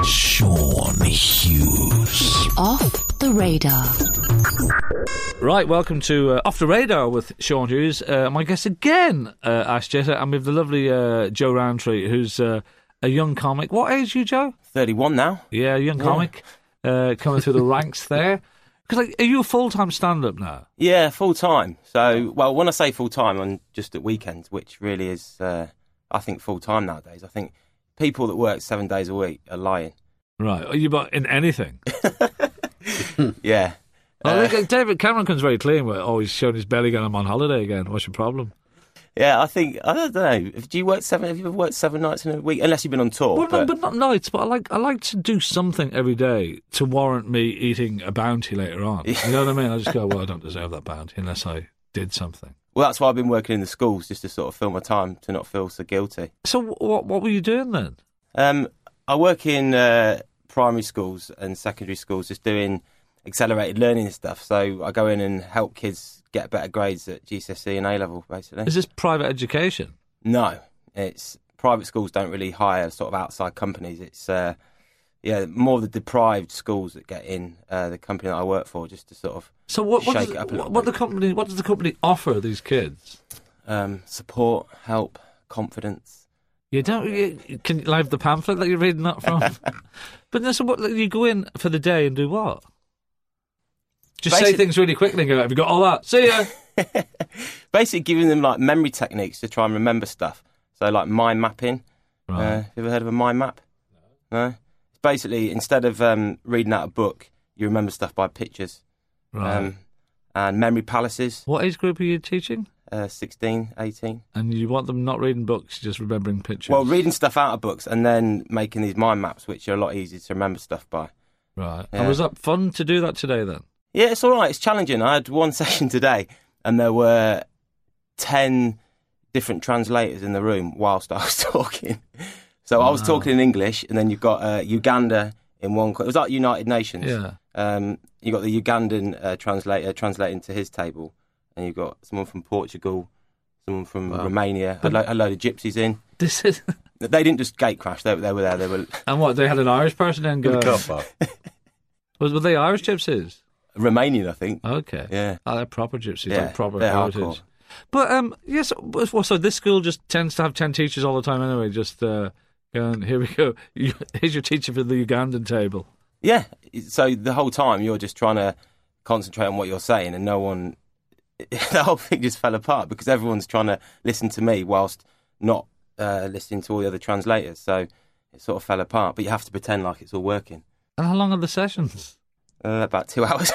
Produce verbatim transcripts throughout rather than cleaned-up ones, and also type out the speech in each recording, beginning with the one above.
Sean Hughes. Off the radar. Right, welcome to uh, Off the Radar with Sean Hughes. Uh, my guest again, uh, Ash Jetta, and with the lovely uh, Joe Rowntree, who's uh, a young comic. What age are you, Joe? thirty-one now. Yeah, a young comic uh, coming through the ranks there. Because, like, are you a full-time stand-up now? Yeah, full-time. So, well, when I say full-time, I'm just at weekends, which really is, uh, I think, full-time nowadays. I think people that work seven days a week are lying. Right. Are you in anything? Yeah. Oh, Uh, look, David Cameron comes very clean with, oh, he's showing his belly going, I'm on holiday again. What's your problem? yeah, I think, I don't know. Do you work seven, have you ever worked seven nights in a week? Unless you've been on tour. Well, but... no, but not nights, but I like I like to do something every day to warrant me eating a bounty later on. You know what I mean? I just go, well, I don't deserve that bounty unless I did something. Well, that's why I've been working in the schools, just to sort of fill my time to not feel so guilty. So what what were you doing then? Um, I work in uh, primary schools and secondary schools, just doing accelerated learning and stuff. So I go in and help kids get better grades at G C S E and A-level, basically. Is this private education? No, it's private schools don't really hire sort of outside companies. It's uh, yeah, more the deprived schools that get in uh, the company that I work for, just to sort of So what what, shake does, it up a little what, what bit. the company what does the company offer these kids? Um, support, help, confidence. You don't you, can you have the pamphlet that you're reading that from? But then, so what? You go in for the day and do what? Just say Basically- things really quickly and go, have you got all that? See ya. Basically giving them like memory techniques to try and remember stuff. So like mind mapping. Right. Uh, you ever heard of a mind map? No. It's basically, instead of um, reading out a book, you remember stuff by pictures. Right. Um, and memory palaces, What age group are you teaching? uh, sixteen, eighteen. And you want them not reading books, just remembering pictures? Well, reading stuff out of books and then making these mind maps, which are a lot easier to remember stuff by. Right. Yeah. And was that fun to do that today then? Yeah, it's all right. It's challenging. I had one session today, and there were ten different translators in the room whilst I was talking. So I was Wow. talking in English, and then you've got uh, Uganda in one. It was like United Nations. Yeah. Um, you got the Ugandan uh, translator translating to his table, and you've got someone from Portugal, someone from Wow. Romania, a, lo- a load of gypsies in. This is... They didn't just gate crash. They, they were there. They were And what, they had an Irish person then In go... the car park. Was, were they Irish gypsies? Romanian, I think. Okay. Yeah. Oh, they're proper gypsies, Yeah, like proper they're heritage. hardcore. But, um, yes, well, so this school just tends to have ten teachers all the time anyway, just uh, going, here we go, You- here's your teacher for the Ugandan table. Yeah. So the whole time you're just trying to concentrate on what you're saying, and no one. The whole thing just fell apart because everyone's trying to listen to me whilst not uh, listening to all the other translators. So it sort of fell apart. But you have to pretend like it's all working. And how long are the sessions? Uh, about two hours.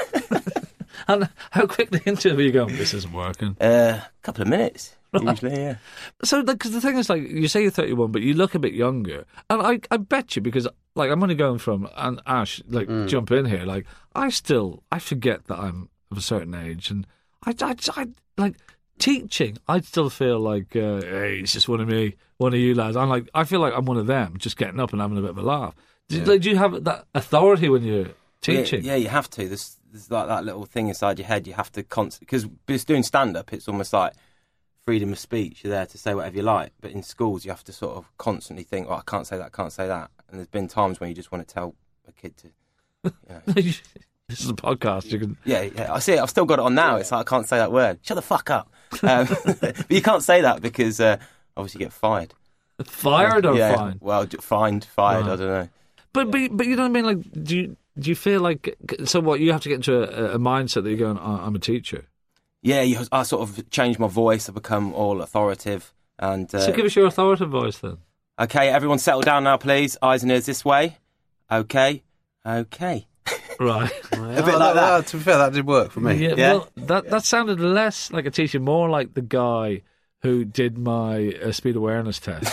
And how quickly into it are you going, this isn't working? A uh, couple of minutes, usually, yeah. So, because the thing is, like, you say you're thirty-one, but you look a bit younger. And I, I bet you, because, like, I'm only going from, and Ash, like, jump in here, like, I still, I forget that I'm of a certain age. And I, I, I like, teaching, I'd still feel like, uh, hey, it's just one of me, one of you lads. I'm like, I feel like I'm one of them, just getting up and having a bit of a laugh. Do, Yeah. like, do you have that authority when you're teaching? Yeah, yeah, you have to. There's, there's like that little thing inside your head. You have to constantly, because it's doing stand-up, it's almost like freedom of speech. You're there to say whatever you like. But in schools, you have to sort of constantly think, oh, I can't say that, I can't say that. And there's been times when you just want to tell a kid to, you know. This is a podcast. You can. Yeah, yeah, I see it. I've still got it on now. It's like, I can't say that word. Shut the fuck up. Um, but you can't say that because uh, obviously you get fired. Fired or yeah, fined? Well, j- fined, fired, Right. I don't know. But, but but you know what I mean? Like, do you do you feel like so? What you have to get into a, a mindset that you're going, oh, I'm a teacher. Yeah, you, I sort of changed my voice. I've become all authoritative. And uh, So give us your authoritative voice then. okay, everyone settle down now, please. Eyes and ears this way. Okay, okay. Right. a bit like that. To be fair, that did work for me. Yeah, Yeah. Well, that that sounded less like a teacher, more like the guy who did my uh, speed awareness test.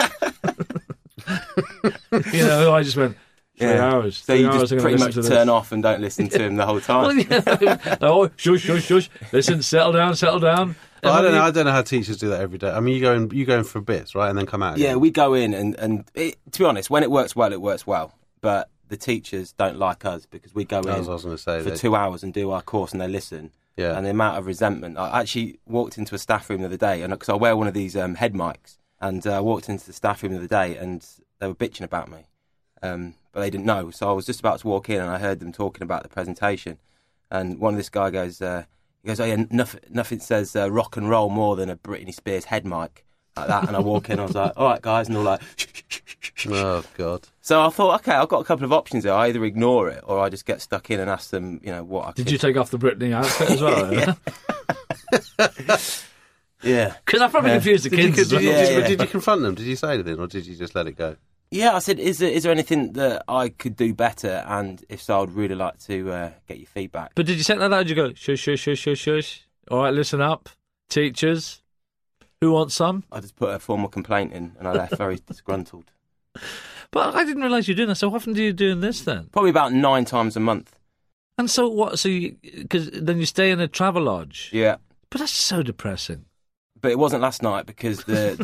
You know, I just went three Yeah. hours. So three you hours just I'm gonna pretty listen much to this. turn off and don't listen to him the whole time. Well, yeah. Oh, shush, shush, shush. Listen, settle down, settle down. But I And don't then know. you- I don't know how teachers do that every day. I mean, you go in, you go in for bits, right, and then come out. Yeah, again. we go in and, and it, to be honest, when it works well, it works well. But the teachers don't like us because we go in That's what I was going to say. for they- two hours and do our course and they listen. Yeah. And the amount of resentment. I actually walked into a staff room the other day, and because I wear one of these um, head mics, and uh, I walked into the staff room the other day and they were bitching about me. um, but they didn't know. So I was just about to walk in, and I heard them talking about the presentation. And one of this guy goes, uh, he goes, "Oh yeah, nothing, nothing says uh, rock and roll more than a Britney Spears head mic like that." And I walk in, I was like, "All right, guys," and they're all like, Oh God. So I thought, okay, I've got a couple of options there. I either ignore it or I just get stuck in and ask them, you know, what I Did could. you take off the Britney outfit as well? Yeah. Yeah. Because I probably Yeah. confused the Did you, kids. did, as you, well. Yeah, did, yeah. did you confront them? Did you say anything, or did you just let it go? Yeah, I said, is there, is there anything that I could do better? And if so, I'd really like to uh, get your feedback. But did you say that out? Did you go, shush, shush, shush, shush, shush? All right, listen up. Teachers, who wants some? I just put a formal complaint in and I left very disgruntled. But I didn't realise you were doing that. So how often do you doing this then? Probably about nine times a month. And so what? So you, because then you stay in a travel lodge. Yeah. But that's so depressing. But it wasn't last night because the...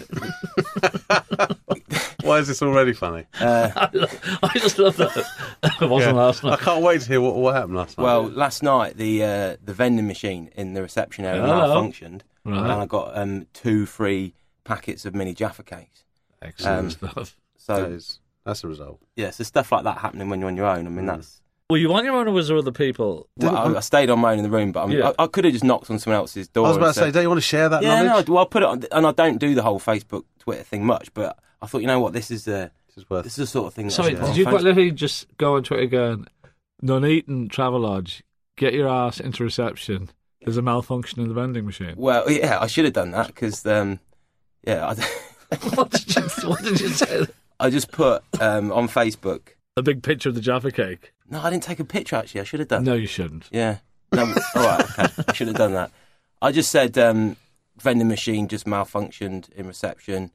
Why is this already funny? uh, I just love that. It wasn't Yeah. last I night. can't wait to hear what, what happened last night. well, last night the uh, the vending machine in the reception area Hello. malfunctioned. Right. And I got um, two free packets of mini Jaffa cakes. Excellent um, stuff. So, that is, that's the result. yeah, so stuff like that happening when you're on your own. I mean, that's... Were you on your own or was there other people? Well, I, I stayed on my own in the room, but I'm, Yeah. I, I could have just knocked on someone else's door. I was about and to say, said- don't you want to share that yeah, knowledge? no, well, I put it on, and I don't do the whole Facebook, Twitter thing much, but I thought, you know what, this is the This is worth. this is the sort of thing. That I Sorry, should put did on you quite Facebook. literally just go on Twitter going, Nuneaton Travel Lodge, get your ass into reception. There's a malfunction in the vending machine. Well, yeah, I should have done that because, um, yeah, I, what, did you, what did you say? I just put um, on Facebook. A big picture of the Jaffa cake. No, I didn't take a picture. Actually, I should have done. No, you shouldn't. Yeah. No. All right. Okay. I should have done that. I just said um, vending machine just malfunctioned in reception.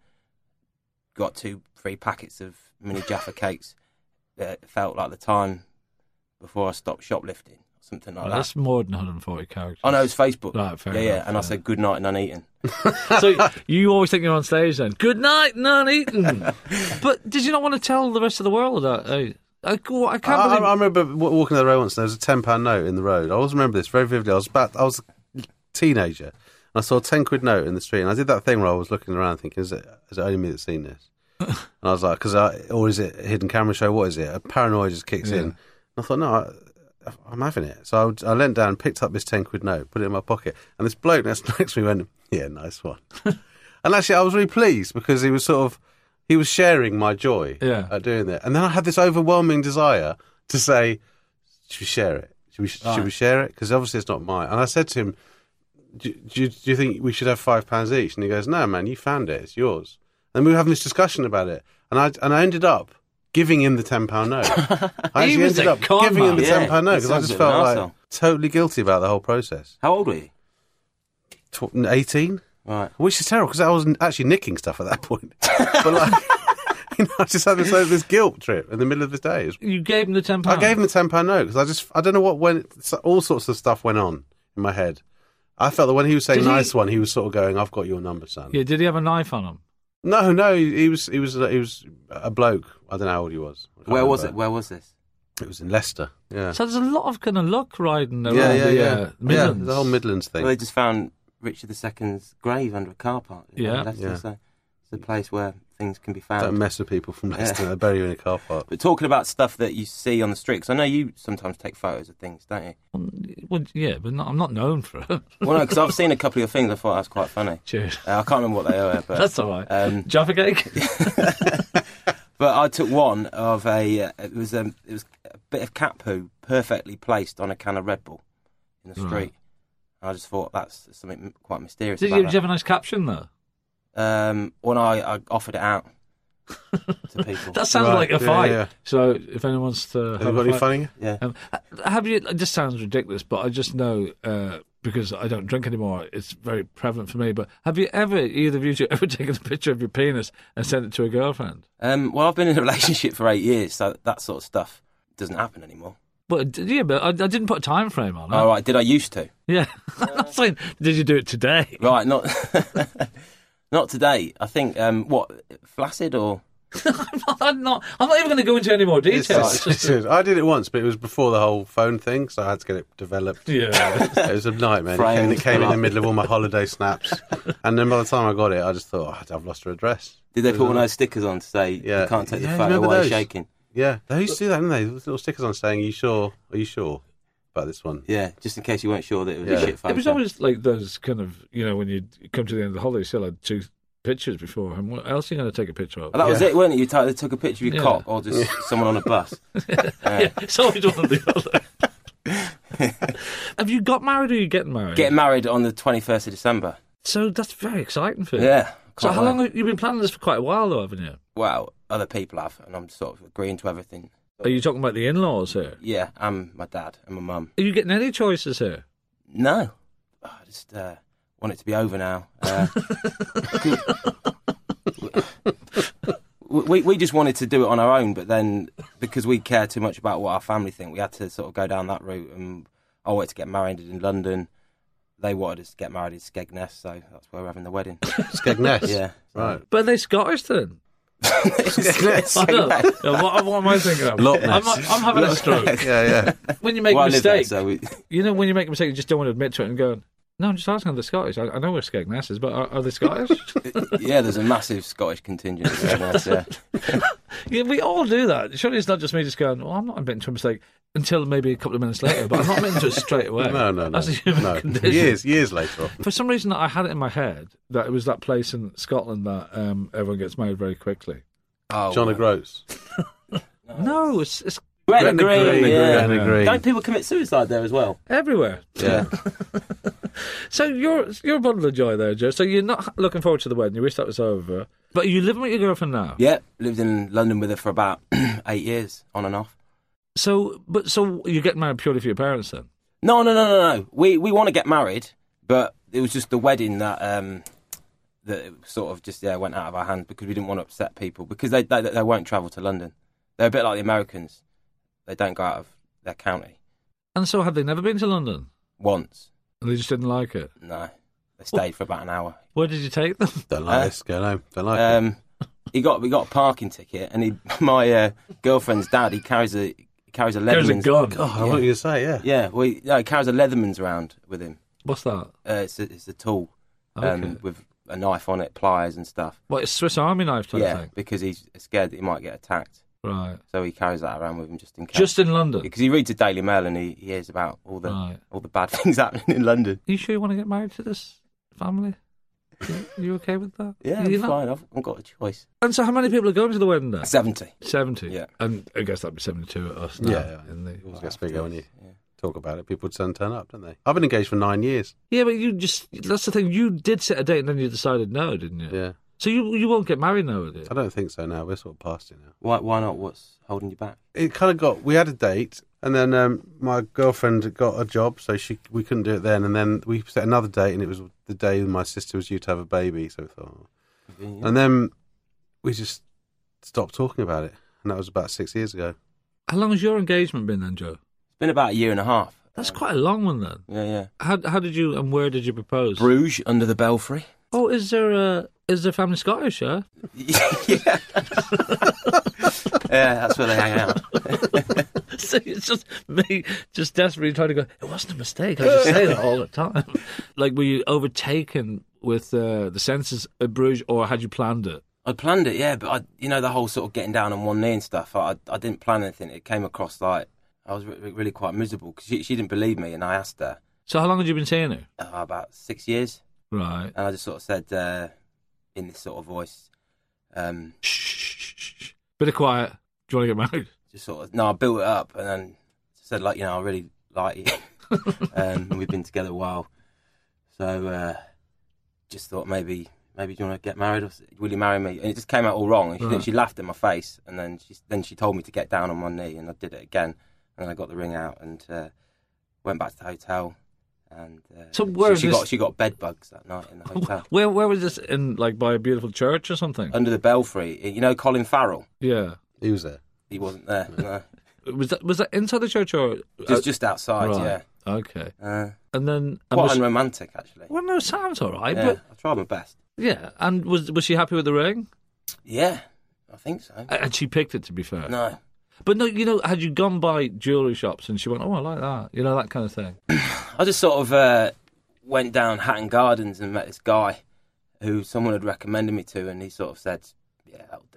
Got two free packets of mini Jaffa cakes. It felt like the time before I stopped shoplifting, or something like Well, that. that's more than one hundred forty characters. I know it's Facebook. Right, fair yeah, yeah. enough, And I fair said good night and uneaten. So you always think you're on stage then. Good night, none eaten. But did you not want to tell the rest of the world that? Hey, I, I can't I, believe... I, I remember w- walking down the road once. And there was a ten pound note in the road. I always remember this very vividly. I was about, I was a teenager, and I saw a ten quid note in the street. And I did that thing where I was looking around, thinking, "Is it, is it only me that's seen this?" And I was like, "Because or is it a hidden camera show? What is it?" A paranoia just kicks Yeah. in. And I thought, "No, I, I'm having it." So I, would, I leant down, picked up this ten quid note, put it in my pocket, and this bloke next, next to me went, "Yeah, nice one." And actually, I was really pleased because he was sort of he was sharing my joy Yeah. at doing that. And then I had this overwhelming desire to say, "Should we share it? Should we, should Right. we share it?" Because obviously it's not mine. And I said to him, do, do, you, "Do you think we should have five pounds each?" And he goes, "No, man, you found it. It's yours." And we were having this discussion about it. And I and I ended up giving him the ten pound note. I He actually was ended a up con giving him the man. ten Yeah, pound note he because I sounds just a bit of felt an like arsehole. totally guilty about the whole process. How old were you? Tw- eighteen? Right. Which is terrible because I was actually nicking stuff at that point. But like, you know, I just had this, this guilt trip in the middle of the day. It was- You gave him the ten I pounds. gave him the ten pound note because I just I don't know what went. All sorts of stuff went on in my head. I felt that when he was saying Did he- nice one, he was sort of going, "I've got your number, son." Yeah, did he have a knife on him? No, no, he, he was he was he was a bloke. I don't know how old he was. I can't Where was it? remember. Where was this? It was in Leicester. Yeah, So there's a lot of kind of luck riding around yeah, yeah, the yeah. uh, Midlands. Yeah, the whole Midlands thing. Well, they just found Richard the Second's grave under a car park. you know, Yeah. in Leicester, Yeah. so it's a place where things can be Don't found. mess with people from Leicester. Yeah. They bury you in a car park. But talking about stuff that you see on the street, 'cause I know you sometimes take photos of things, don't you? Well, yeah, but not, I'm not known for it. Well, no, because I've seen a couple of your things. I thought that was quite funny. Cheers. Uh, I can't remember what they were, but That's all right. um, Jaffa cake? but I took one of a. Uh, it was um, it was a bit of cat poo perfectly placed on a can of Red Bull in the street. Right. I just thought that's something quite mysterious. Did about you, that. did you have a nice caption, though? Um, when I, I offered it out to people. That sounds Right, like a yeah, fight. yeah. So if anyone wants to Have have you got a any fight, funny? Yeah. Um, have you? It just sounds ridiculous, but I just know uh, because I don't drink anymore. It's very prevalent for me. But have you ever, either of you, two, ever taken a picture of your penis and sent it to a girlfriend? Um, well, I've been in a relationship for eight years, so that sort of stuff doesn't happen anymore. But yeah, but I, I didn't put a time frame on it. All right, did I used to? Yeah, I'm not saying did you do it today? Right, not not today. I think um, what flaccid or I'm not. I'm not even going to go into any more It's- details. it's- It's just- it's- I did it once, but it was before the whole phone thing, so I had to get it developed. yeah. It was a nightmare. It came, Framed it came in the up. middle of all my holiday snaps, and then by the time I got it, I just thought, oh, I've lost her address. did they put one of those stickers on to say Yeah. you can't take Yeah, the photo remember while you're those? shaking? Yeah, they used to do that, didn't they? With little stickers on saying, "Are you sure? Are you sure about this one?" Yeah, just in case you weren't sure that it was Yeah. a shit photo. It was always like those kind of, you know, when you come to the end of the holiday, you still had two pictures before. And what else are you going to take a picture of? Oh, that was Yeah. it, weren't it? You t- they took a picture of your Yeah. cock or just someone on a bus. Yeah, it's always one or the other. Have you got married or are you getting married? Getting married on the twenty-first of December. So that's very exciting for you. Yeah. So can't how wait. long have you been planning this for? Quite a while, though, haven't you? Well, other people have, and I'm sort of agreeing to everything. Are you talking about the in-laws here? Yeah, I'm my dad and my mum. Are you getting any choices here? No, I just uh, want it to be over now. Uh, we we just wanted to do it on our own, but then because we care too much about what our family think, we had to sort of go down that route. And I wanted to get married in London. They wanted us to get married in Skegness, so that's where we're having the wedding. Skegness. Yeah, Right. But are they Scottish then? Skegness. I don't know. Yeah, what, what am I thinking of? Loch I'm, Ness. I'm having a stroke. Yeah, yeah. When you make Well, a I live there, mistake, so we, you know, when you make a mistake, you just don't want to admit to it and go, no, I'm just asking if they're Scottish. I, I know where Skegness is, but are, are they Scottish? yeah, there's a massive Scottish contingent. in Skegness, yeah. Yeah, we all do that. Surely it's not just me just going, well, I'm not admitting to a mistake until maybe a couple of minutes later, but I'm not admitting to it straight away. No, no, no. That's a human no. condition. Years, years later on. For some reason, I had it in my head that it was that place in Scotland that um, everyone gets married very quickly. Oh, John well. O'Groats. No, it's, it's Gretna Green, Gretna yeah. Green, Green. Don't people commit suicide there as well? everywhere. Yeah. So you're you're a bundle of joy there, Joe. So you're not looking forward to the wedding. You wish that was over. But are you living with your girlfriend now? Yeah, lived in London with her for about eight years, on and off. So, but so you're getting married purely for your parents then? No, no, no, no, no. We we want to get married, but it was just the wedding that um that sort of just yeah went out of our hands because we didn't want to upset people because they they, they won't travel to London. They're a bit like the Americans. They don't go out of their county. And so had they never been to London? Once, And they just didn't like it? no, they stayed for about an hour. Where did you take them? Don't like Uh, this. Go home. Don't like it. Um, he got we got a parking ticket, and he my uh, girlfriend's dad he carries a he carries a There's a Leatherman's. gun. God, I want you to say, yeah. Yeah, well, he, no, he carries a Leatherman's around with him. What's that? Uh, it's a, it's a tool um, Okay. with a knife on it, pliers and stuff. What, a Swiss Army knife type Yeah, thing? because he's scared that he might get attacked, Right. so he carries that around with him just in case. Just in London? because he reads the Daily Mail and he, he hears about all the Right. all the bad things happening in London. Are you sure you want to get married to this family? You, you okay with that? Yeah, You're I'm not- fine. I've, I've got a choice. And so how many people are going to the wedding then? Seventy. seventy? Yeah. And I guess that'd be seventy-two at us now. Yeah, yeah. In the... It always gets bigger when you Yeah. talk about it. People turn, turn up, don't they? I've been engaged for nine years. Yeah, but you just, that's the thing, you did set a date and then you decided no, didn't you? Yeah. So you you won't get married now, would you? I don't think so now. We're sort of past it now. Why? Why not? What's holding you back? It kind of got, we had a date, and then um, my girlfriend got a job, so she we couldn't do it then. And then we set another date, and it was the day my sister was due to have a baby. So we thought, oh. And then we just stopped talking about it, and that was about six years ago. How long has your engagement been then, Joe? It's been about a year and a half. That's quite a long one then. Yeah, yeah. How how did you and where did you propose? Bruges under the Belfry. Oh, is there a is there family Scottish? Yeah. yeah. Yeah, that's where they hang out. So it's just me, just desperately trying to go. It wasn't a mistake. I just say that all the time. Like, were you overtaken with uh, the senses at Bruges, or had you planned it? I planned it, yeah, but I, you know, the whole sort of getting down on one knee and stuff. I, I didn't plan anything. It came across like I was re- really quite miserable because she, she didn't believe me, and I asked her So how long had you been seeing her? uh, about six years, Right. and I just sort of said uh, in this sort of voice, um, Shh, shh, shh, shh. Bit of quiet. Do you want to get married? just sort of no, I built it up, and then said like, you know, I really like you, um, and we've been together a while, so uh, just thought maybe. Maybe do you want to get married? Or will you marry me? And it just came out all wrong. And she, Right. she laughed in my face, and then she then she told me to get down on one knee, and I did it again. And then I got the ring out and uh, went back to the hotel. And uh, So where she, is she got this- she got bed bugs that night in the hotel Where where was this? In like by a beautiful church or something? under the Belfry. You know Colin Farrell? Yeah. He was there. He wasn't there. No. Was that was that inside the church or Just just outside. right. Yeah. Okay. Uh, And then and quite was, unromantic, actually. well, no, sounds all right, Yeah, but I tried my best. yeah. And was was she happy with the ring? Yeah, I think so. And she picked it, to be fair. No. But no, you know, had you gone by jewellery shops and she went, oh, I like that, you know, that kind of thing. I just sort of uh, went down Hatton Gardens and met this guy who someone had recommended me to, and he sort of said, "Yeah, that'll do."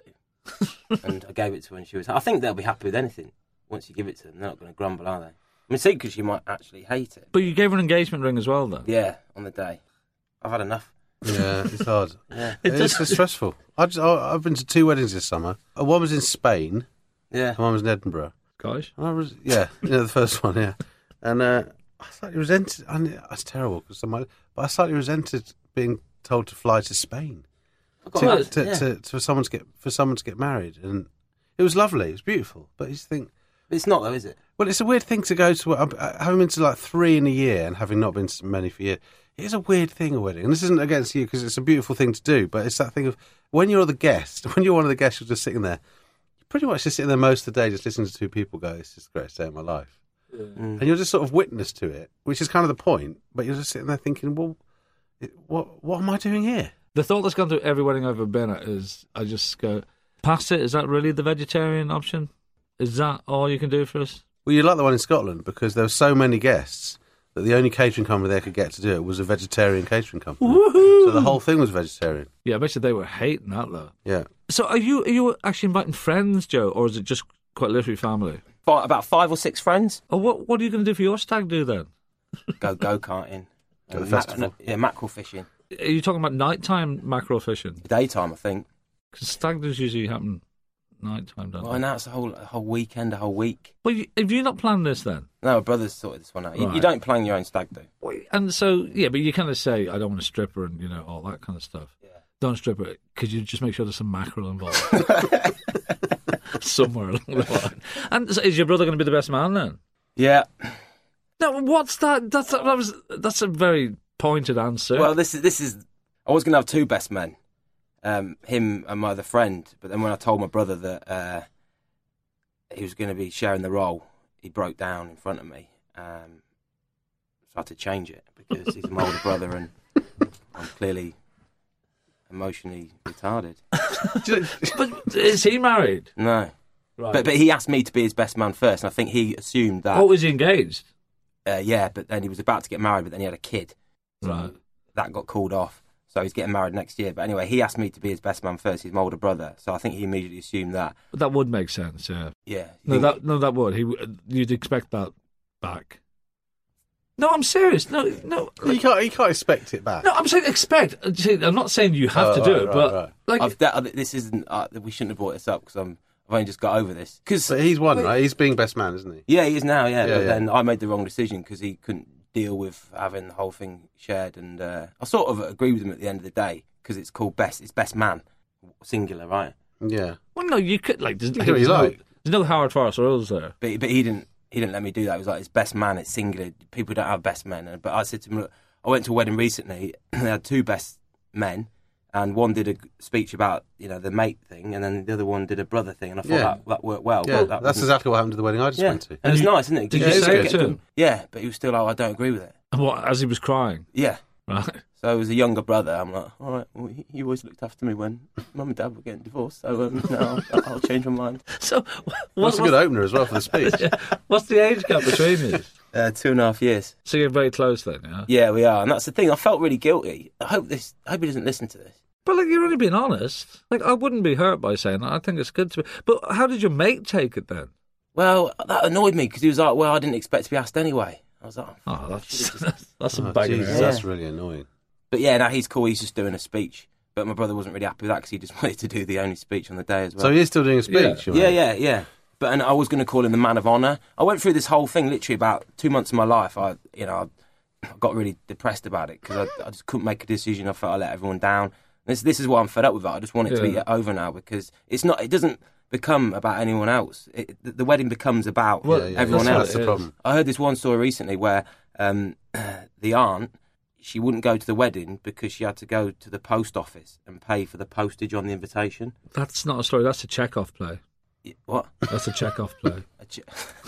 and I gave it to her, and she was. I think they'll be happy with anything once you give it to them. They're not going to grumble, are they? I mean, see, because she might actually hate it. But you gave her an engagement ring as well, though. Yeah, on the day. I've had enough. Yeah, it's hard. Yeah. It is it's stressful. I just, I, I've been to two weddings this summer. Uh, One was in Spain, Yeah. and one was in Edinburgh. Guys. And I was, yeah, yeah, the first one, yeah. And uh, I slightly resented. I mean, that's terrible because but I slightly resented being told to fly to Spain I've got to, that, to, yeah. to, to, for someone to get for someone to get married, and it was lovely. It was beautiful, but you just think, It's not, though, is it? well, it's a weird thing to go to. uh, Having been to like three in a year and having not been to many for years, it is a weird thing, a wedding. And this isn't against you because it's a beautiful thing to do, but it's that thing of when you're the guest, when you're one of the guests, you're just sitting there. You're pretty much just sitting there most of the day, just listening to two people go, "This is the greatest day of my life," Mm. and you're just sort of witness to it, which is kind of the point. But you're just sitting there thinking, "Well, it, what what am I doing here?" The thought that's gone through every wedding I've ever been at is I just go, past it, is that really the vegetarian option? Is that all you can do for us? Well, you like the one in Scotland because there were so many guests that the only catering company they could get to do it was a vegetarian catering company. Woohoo! So the whole thing was vegetarian. Yeah, I bet you they were hating that, though. Yeah. So are you are you actually inviting friends, Joe, or is it just quite literally family? Fi- About five or six friends. Or what what are you going to do for your stag do then? Go go-karting. Go to And the festival. yeah, mackerel fishing. Are you talking about nighttime mackerel fishing? Daytime, I think. Because stag does usually happen nighttime, don't Well, they? now it's a whole, a whole weekend, a whole week. Well, you, have you not planned this then? No, my brother's sorted this one out. You, you Right. don't plan your own stag do. Wait, and so, yeah, but you kind of say, I don't want a stripper and, you know, all that kind of stuff. Yeah. Don't strip it. Could you just make sure there's some mackerel involved? Somewhere along the line. And so is your brother going to be the best man then? Yeah. No, what's that? That's that was that's a very pointed answer. Well, this is this is. I was going to have two best men, um, him and my other friend. But then when I told my brother that uh, he was going to be sharing the role, he broke down in front of me. Um, so I had to change it because he's my older brother and I'm clearly emotionally retarded. but is he married? No, Right. but but he asked me to be his best man first, and I think he assumed that. Oh, was he engaged? Uh, yeah, but then he was about to get married, but then he had a kid. So Right. that got called off. So he's getting married next year. But anyway, he asked me to be his best man first. He's my older brother. So I think he immediately assumed that. That would make sense. Yeah. Yeah. No, You think- that no, that would. He w- you'd expect that back. No, I'm serious. No, no. You can't, you can't expect it back. No, I'm saying expect. See, I'm not saying you have Oh, to do right, it, right, but right. like, I've, that, this isn't. Uh, we shouldn't have brought this up because I'm. I've only just got over this. Because But he's won, right? He's being best man, isn't he? yeah, he is now. Yeah, Yeah, but yeah. then I made the wrong decision because he couldn't deal with having the whole thing shared, and uh, I sort of agree with him at the end of the day because it's called best. It's best man, singular, right? Yeah. well, no, you could like. There's, You do what there's you no, like. there's no Howard Forrest rules there. But but he didn't he didn't let me do that. It was like it's best man, it's singular. People don't have best men. And- But I said to him, look, I went to a wedding recently. They had two best men, and one did a g- speech about you know the mate thing, and then the other one did a brother thing. And I thought Yeah. that, that worked well. Yeah, but that that's wasn't- exactly what happened to the wedding I just yeah. went to. And it's you- nice, isn't it? Did Yeah, you it is say good. it to him? Yeah, but he was still like, I don't agree with it. And what, as he was crying, Yeah. right? So as a younger brother, I'm like, all right, well, he- you always looked after me when mum and dad were getting divorced, so um, no, I'll, I'll change my mind. So, what, That's a good opener as well for the speech. what's the age gap between you? Uh, two and a half years. So you're very close then, yeah. Yeah, we are, and that's the thing. I felt really guilty. I hope this. I hope he doesn't listen to this. But like, you're only being honest. Like, I wouldn't be hurt by saying that. I think it's good to be. But how did your mate take it then? Well, that annoyed me because he was like, "Well, I didn't expect to be asked anyway." I was like, Oh, that's that's, that's some Oh, bagging. Jesus, Yeah. that's really annoying. But yeah, now he's cool. He's just doing a speech. But my brother wasn't really happy with that because he just wanted to do the only speech on the day as well. So he is still doing a speech? Yeah. you yeah, mean? yeah, yeah. But and I was going to call him the man of honour. I went through this whole thing literally about two months of my life. I, you know, I, I got really depressed about it because I, I just couldn't make a decision. I felt I let everyone down. This, this is what I'm fed up with. It. I just want it to Yeah. be over now because it's not. It doesn't become about anyone else. It, the, the wedding becomes about Well, Yeah, yeah, everyone that's, what else. That's the it problem. I heard this one story recently where um, the aunt, she wouldn't go to the wedding because she had to go to the post office and pay for the postage on the invitation. That's not a story. That's a Chekhov play. Y- What? That's a Chekhov play. A ch-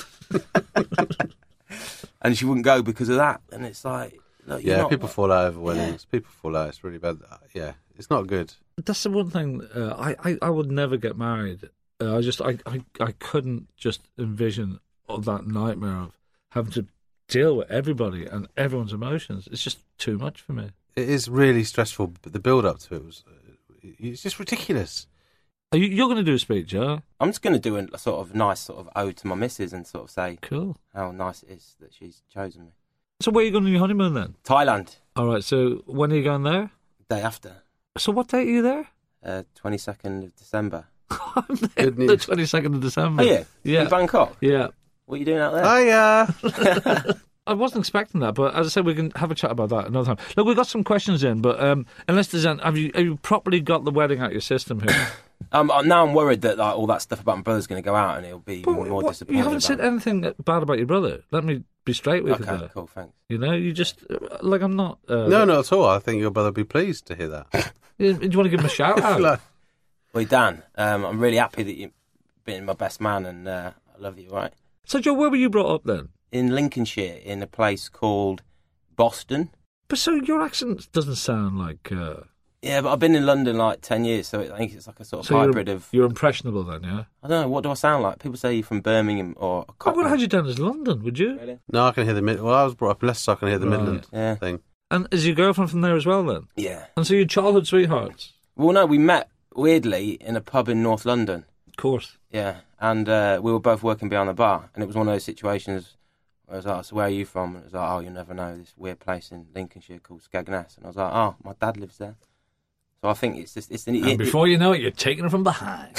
and she wouldn't go because of that. And it's like, look, you're Yeah, not- people fall out over weddings. People fall out. It's really bad. Yeah, it's not good. That's the one thing. Uh, I, I I would never get married. Uh, I just I, I I couldn't just envision all that nightmare of having to deal with everybody and everyone's emotions. It's just too much for me. It is really stressful, but the build up to it was, uh, it's just ridiculous. Are you, you're going to do a speech, yeah? I'm just going to do a, a sort of nice sort of ode to my missus and sort of say Cool. how nice it is that she's chosen me. So where are you going on your honeymoon then? Thailand, All right, so when are you going there? day after, So what date are you there? uh, twenty-second of December. I'm there Good the news. twenty-second of December. Oh yeah, Yeah. in Bangkok. Yeah. What are you doing out there? Hiya. I wasn't expecting that, but as I said, we can have a chat about that another time. Look, we've got some questions in, but um, unless there's an, have you have you properly got the wedding out your system here? Um, uh, now I'm worried that like all that stuff about my brother's going to go out and he'll be But more, more what- disappointed. you haven't about said it. anything bad about your brother. Let me be straight with you Okay, there. cool, thanks. You know, you just like I'm not. Uh, No, not at all. I think your brother would be pleased to hear that. You, do you want to give him a shout out? Like, Well, Dan, um, I'm really happy that you've been my best man and uh, I love you, right? So, Joe, where were you brought up then? In Lincolnshire, in a place called Boston. But so your accent doesn't sound like. Uh, Yeah, but I've been in London like ten years, so I think it's like a sort of so hybrid you're, of... you're impressionable then, yeah. I don't know, what do I sound like? People say you're from Birmingham or... I would have had you down as London, would you? Really? no, I can hear the mid. Well, I was brought up in Leicester, so I can hear the Right. Midland Yeah. thing. And is your girlfriend from there as well then? Yeah. And so your childhood sweethearts, Well, no, we met, weirdly, in a pub in North London. of course. Yeah, and uh, we were both working behind the bar, and it was one of those situations where I was like, so where are you from? And it was like, oh, you'll never know, this weird place in Lincolnshire called Skegness. And I was like, oh, my dad lives there. So I think it's just... it's an, And it, before you know it, you're taking it from behind.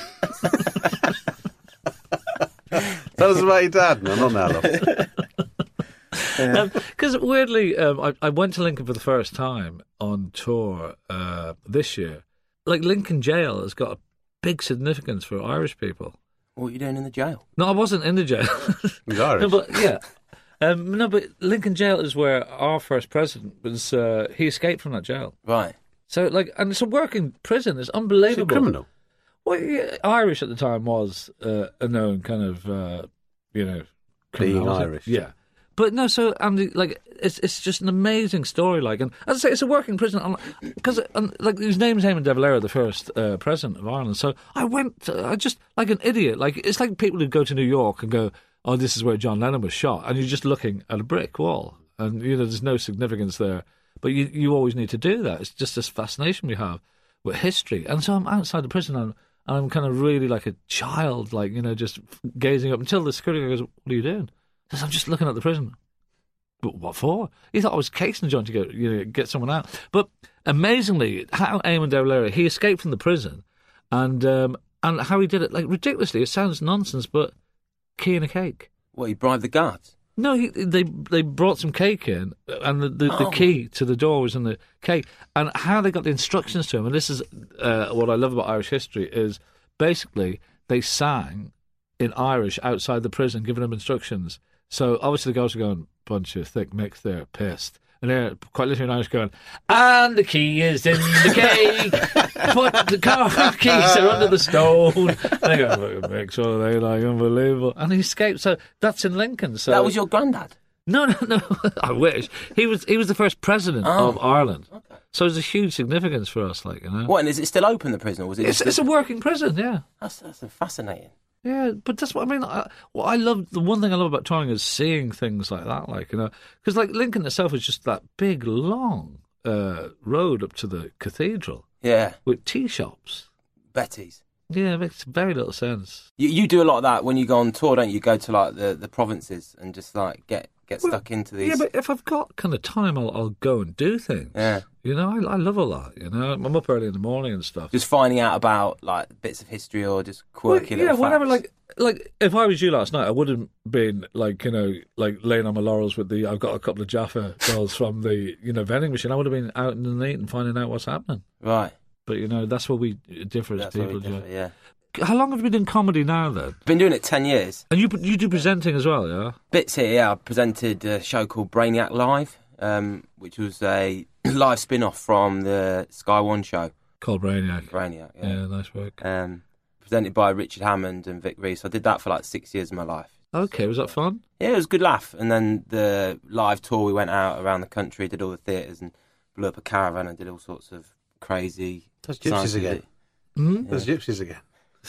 Tell us about your dad. No, not now, love. Because weirdly, um, I, I went to Lincoln for the first time on tour uh, this year. Like Lincoln Jail has got a big significance for Irish people. what are you doing in the jail? No, I wasn't in the jail. He's Irish. No, but yeah. Um, no, but Lincoln Jail is where our first president was. Uh, he escaped from that jail. Right. So, like, and it's a working prison. It's He's a unbelievable. criminal. Well, yeah, Irish at the time was uh, a known kind of, uh, you know, Being criminality. Irish. Yeah. But no, so Andy, like, it's it's just an amazing story. Like, and as I say, it's a working prison because, like, his name's Eamon de Valera, the first uh, president of Ireland. So I went, to, I just like an idiot. Like, it's like people who go to New York and go, "Oh, this is where John Lennon was shot," and you're just looking at a brick wall, and you know, there's no significance there. But you you always need to do that. It's just this fascination we have with history. And so I'm outside the prison and, and I'm kind of really like a child, like, you know, just gazing up until the security guy goes, "What are you doing?" I said, "I'm just looking at the prison." "But what for?" He thought I was casing John to go, you know, get someone out. But amazingly, how Eamon de Valera, he escaped from the prison and um, and how he did it, like, ridiculously, it sounds nonsense, but key in a cake. What, he bribed the guards? No, he, they they brought some cake in, and the, the, Oh. the key to the door was in the cake. And how they got the instructions to him, and this is uh, what I love about Irish history, is basically they sang in Irish outside the prison, giving them instructions. So obviously the guys were going, "Bunch of thick mix there, pissed." And they're quite literally in Irish going, "And the key is in the cake. Put the car keys are under the stone." And they go, "Fucking mix, what are they like? Unbelievable." And he escaped. So that's in Lincoln. So That was your granddad? no, no, no. I wish he was. He was the first president Oh. of Ireland. Okay. So there's a huge significance for us, like, you know. What, and is it still open, the prison, or was it It's, just... it's a working prison, yeah, That's, that's fascinating. yeah. But that's what I mean. I, what I love, the one thing I love about touring is seeing things like that, like, you know, because like Lincoln itself is just that big, long uh, road up to the cathedral Yeah, with tea shops. Betty's. Yeah, it makes very little sense. You, you do a lot of that when you go on tour, don't you? You go to, like, the, the provinces and just, like, get, get Well, stuck into these... Yeah, but if I've got kind of time, I'll, I'll go and do things. Yeah. You know, I, I love all that. You know, I'm up early in the morning and stuff. Just finding out about, like, bits of history or just quirky Well, yeah, little whatever. facts. Like, like if I was you last night, I wouldn't been like, you know, like laying on my laurels with the I've got a couple of Jaffa dolls from the, you know, vending machine. I would have been out in the night and finding out what's happening. Right. But you know, that's where we differ as That's where people. we differ, yeah. yeah. How long have you been doing comedy now, then? Been doing it ten years. And you you do presenting as well, yeah? Bits here, yeah. I presented a show called Brainiac Live, um, which was a live spin-off from the Sky One show, Called Brainiac. Brainiac. Yeah, Yeah. nice work. Um, presented by Richard Hammond and Vic Reese. I did that for like six years of my life. Okay, was that fun? Yeah, it was a good laugh. And then the live tour, we went out around the country, did all the theatres and blew up a caravan and did all sorts of crazy... Those gypsies scientific- again. Hmm? Those gypsies again.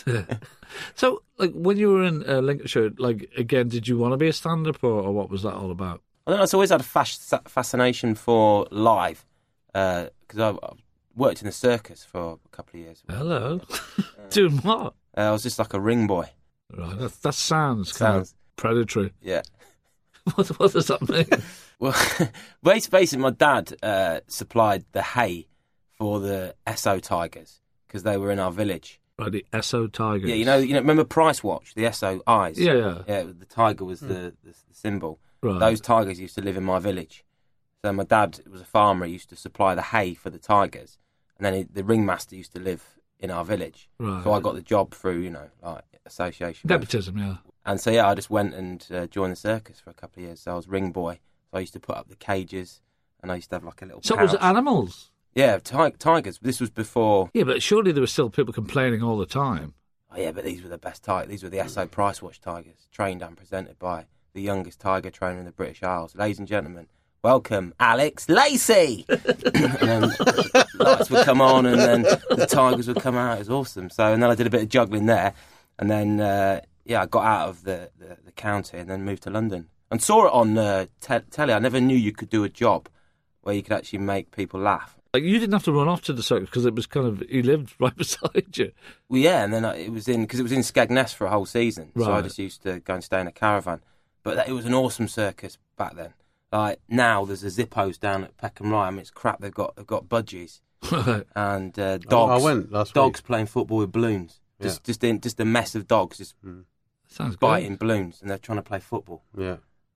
So, like, when you were in uh, Lincolnshire, like, again, did you want to be a stand-up, or, or what was that all about? I don't know, I've always had a fas- fascination for live, because I, worked in a circus for a couple of years. Hello. Doing what? Uh, I was just like a ring boy. Right, that, that sounds kind Sounds- of predatory. Yeah. What, what does that mean? Well, basically, my dad uh, supplied the hay for the Esso Tigers because they were in our village. Right, the Esso Tigers. Yeah, you know, you know. Remember Price Watch, the Esso eyes. Yeah, yeah. Yeah, the tiger was the, the, the symbol. Right. Those tigers used to live in my village. So my dad was a farmer. He used to supply the hay for the tigers, and then he, the ringmaster used to live in our village. Right. So I got the job through, you know, like association. Nepotism, yeah. And so yeah, I just went and uh, joined the circus for a couple of years. So I was ring boy. So I used to put up the cages, and I used to have like a little. So it was pouch. animals. Yeah, ti- tigers. This was before. Yeah, but surely there were still people complaining all the time. Oh yeah, but these were the best tigers. These were the Esso Price Watch Tigers, trained and presented by the youngest tiger trainer in the British Isles. Ladies and gentlemen, welcome Alex Lacey. And then lights would come on, and then the tigers would come out. It was awesome. So, and then I did a bit of juggling there, and then uh, yeah, I got out of the, the, the county and then moved to London and saw it on uh, te- telly. I never knew you could do a job where you could actually make people laugh. Like, you didn't have to run off to the circus because it was kind of, he lived right beside you. Well, yeah, and then I, it was in because it was in Skegness for a whole season, so I Right. just used to go and stay in a caravan. But that, it was an awesome circus back then. Like now, there's a Zippos down at Peckham Rye. I mean, it's crap. They've got they've got budgies and uh, dogs. I went last dogs week. playing football with balloons. Just just in, just a mess of dogs just Sounds good. biting balloons, and they're trying to play football. Yeah.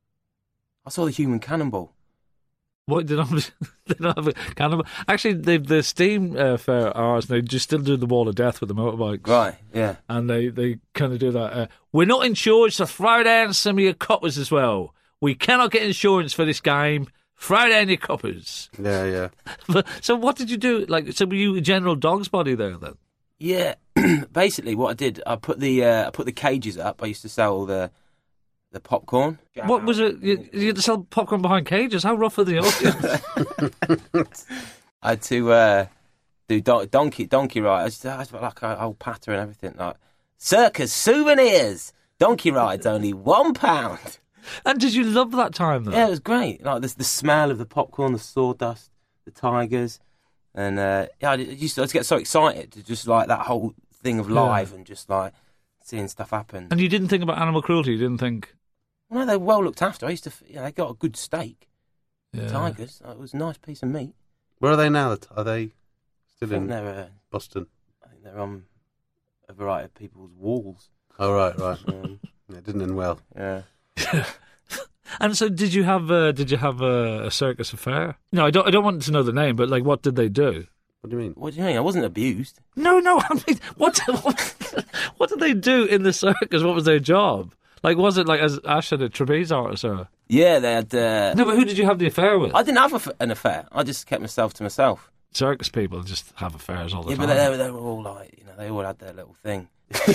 I saw the human cannonball. What, they don't have, they don't have a cannibal? Actually, they, the steam uh, fair hours, they just still do the wall of death with the motorbikes. Right? Yeah. And they, they kind of do that. Uh, We're not insured, so throw down some of your coppers as well. We cannot get insurance for this game. Throw down your coppers. Yeah, yeah. But, so what did you do? Like, so were you a general dog's body there then? Yeah. Basically, what I did, I put the uh, I put the cages up. I used to sell all the the popcorn. What was it? You, you had to sell popcorn behind cages? How rough are the audience? I had to uh, do don- donkey donkey rides. I was like a old patter and everything. Like circus souvenirs. Donkey rides only one pound. And did you love that time, though? Yeah, it was great. Like the the smell of the popcorn, the sawdust, the tigers, and uh, yeah, I used to, I used to get so excited to just like that whole thing of live and just like seeing stuff happen. And you didn't think about animal cruelty? You didn't think... No, they're well looked after. I used to, you know, they got a good steak. Yeah. Tigers. It was a nice piece of meat. Where are they now? Are they I still think in they're, uh, Boston? I think they're on a variety of people's walls. Oh, right, right. Um, Yeah, it didn't end well. yeah. And so, did you have uh, did you have a, a circus affair? No, I don't. I don't want to know the name, but like, what did they do? What do you mean? What do you mean? I wasn't abused. No, no. I mean, what what, what did they do in the circus? What was their job? Like, was it like as Ash said, a trapeze artist or? Yeah, they had. Uh, No, but who did you have the affair with? I didn't have a f- an affair. I just kept myself to myself. Circus people just have affairs all the Yeah, time. but they, they were all like, you know, they all had their little thing.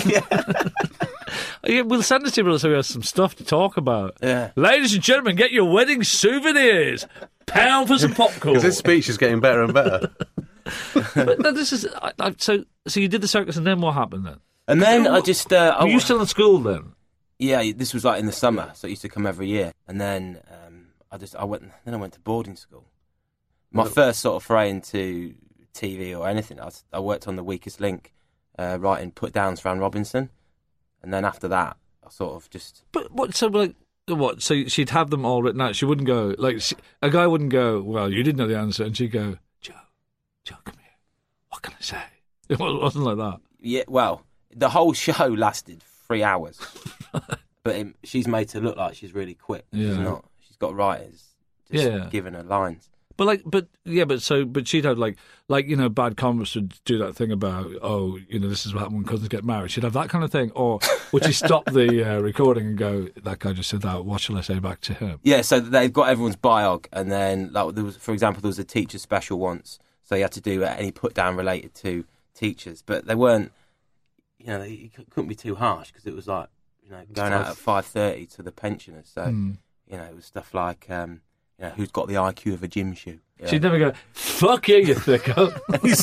Yeah, we'll send it to you so we have some stuff to talk about. Yeah. Ladies and gentlemen, get your wedding souvenirs. Pound for some popcorn. Because this speech is getting better and better. But no, this is I, I, so. So you did the circus, and then what happened then? And then I just. Uh, I Were you wa- still in school then? Yeah, this was like in the summer, so it used to come every year. And then um, I just I went. Then I went to boarding school. My first sort of foray into T V or anything, I, was, I worked on The Weakest Link, uh, writing put downs for Anne Robinson, and then after that, I sort of just. But what? So like, what? So she'd have them all written out. She wouldn't go like she, a guy wouldn't go. Well, you didn't know the answer, and she'd go, Joe, Joe, come here. What can I say? It wasn't like that. Yeah, well, the whole show lasted three hours, but it, she's made to look like she's really quick. She's Yeah. not. She's got writers just Yeah. giving her lines. But like, but yeah, but so, but she'd have like, like you know, Bad Converse would do that thing about, oh, you know, this is what happened when cousins get married. She'd have that kind of thing, or would she stop the uh, recording and go, that guy just said that. What shall I say back to him? Yeah, so they've got everyone's biog, and then like there was, for example, there was a teacher special once, so you had to do any put down related to teachers, but they weren't, you know, they, you couldn't be too harsh because it was like, you know, going out at five thirty to the pensioners. So Mm. you know, it was stuff like, um, you know, who's got the I Q of a gym shoe? Yeah. She'd never go, fuck you, you thicko.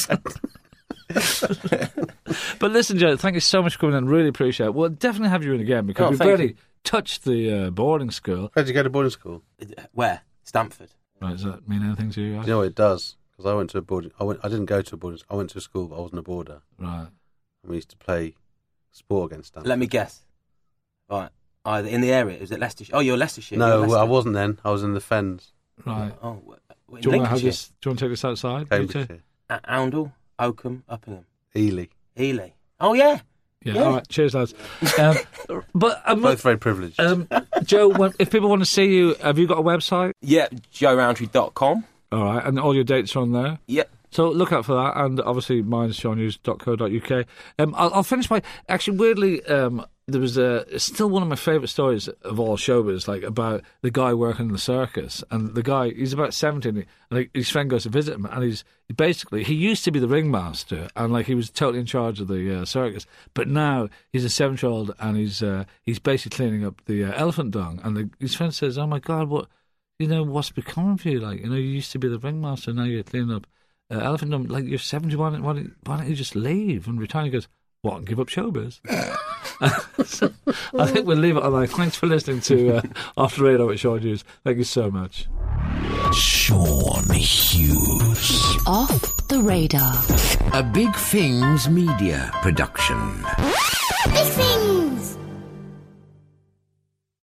But listen, Joe, thank you so much for coming in. Really appreciate it. We'll definitely have you in again because Oh, we've thank already you. touched the uh, boarding school. Where'd you go to boarding school? Where? Stamford. Right, does that mean anything to you guys? You know what it does? because I went to a boarding. I went. I didn't go to a boarding. I went to a school, but I wasn't a boarder. Right. And we used to play sport against Stanford. Let me guess. Right. Either in the area. Was it Leicestershire? Oh, you're Leicestershire. No, You're well, I Leicester. wasn't then. I was in the Fens. Right. Oh, w- w- Do you, want to have Lincolnshire? this, do you want to take this outside? Cambridgeshire. A- Oundle, Oakham, Uppingham, Ely. Ely. Oh, yeah. Yeah. Yeah. All right. Cheers, lads. Um, but um, Both very privileged. um, Joe, when, if people want to see you, have you got a website? Yeah, joe rowntree dot com. All right, and all your dates are on there. Yeah. So look out for that, and obviously mine's sean hughes dot co dot uk. Um, I'll, I'll finish by actually weirdly. Um, there was a it's still one of my favourite stories of all showbiz, like about the guy working in the circus, and the guy he's about seventeen, and he, his friend goes to visit him, and he's he basically he used to be the ringmaster, and like he was totally in charge of the uh, circus, but now he's a seven-year-old, and he's uh, he's basically cleaning up the uh, elephant dung, and the, his friend says, "Oh my God, what you know what's become of you? Like you know you used to be the ringmaster, now you're cleaning up." Uh, elephant dump, like you're seventy, why don't, why, don't, why don't you just leave and retire? He goes, what, and give up showbiz? So, I think we'll leave it on that. Thanks for listening to uh, Off the Radar with Sean Hughes. Thank you so much. Sean Hughes. Off the Radar. A Big Things Media production. Big Things!